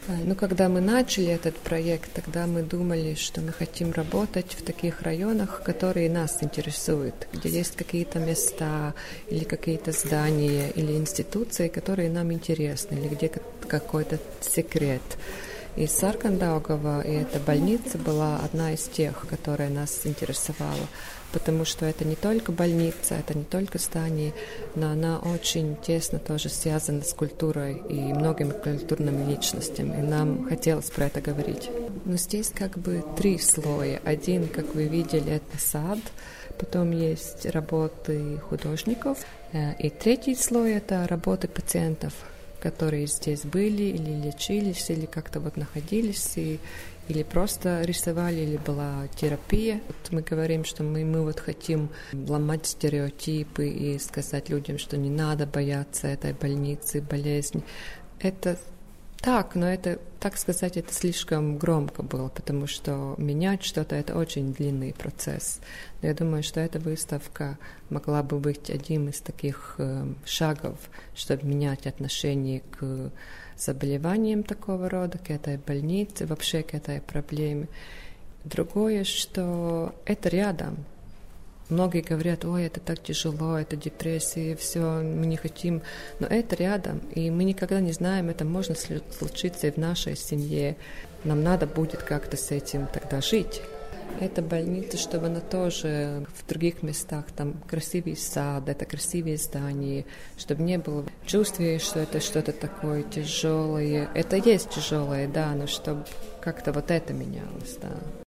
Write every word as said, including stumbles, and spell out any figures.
Ну, когда мы начали этот проект, тогда мы думали, что мы хотим работать в таких районах, которые нас интересуют, где есть какие-то места или какие-то здания или институции, которые нам интересны, или где какой-то секрет. И Саркандаугава, и эта больница была одна из тех, которая нас интересовала, потому что это не только больница, это не только здание, но она очень тесно тоже связана с культурой и многими культурными личностями, и нам хотелось про это говорить. Но здесь как бы три слоя. Один, как вы видели, это сад, потом есть работы художников, и третий слой — это работы пациентов, которые здесь были или лечились, или как-то вот находились, и, или просто рисовали, или была терапия. Вот мы говорим, что мы, мы вот хотим ломать стереотипы и сказать людям, что не надо бояться этой больницы, болезни. Это так, но это, так сказать, это слишком громко было, потому что менять что-то — это очень длинный процесс. Но я думаю, что эта выставка могла бы быть одним из таких э, шагов, чтобы менять отношение к заболеваниям такого рода, к этой больнице, вообще к этой проблеме. Другое, что это рядом. Многие говорят: ой, это так тяжело, это депрессия, все, мы не хотим. Но это рядом, и мы никогда не знаем, это может случиться и в нашей семье. Нам надо будет как-то с этим тогда жить. Эта больница, чтобы она тоже в других местах, там красивый сад, это красивые здания, чтобы не было чувства, что это что-то такое тяжелое. Это есть тяжелое, да, но чтобы как-то вот это менялось, да.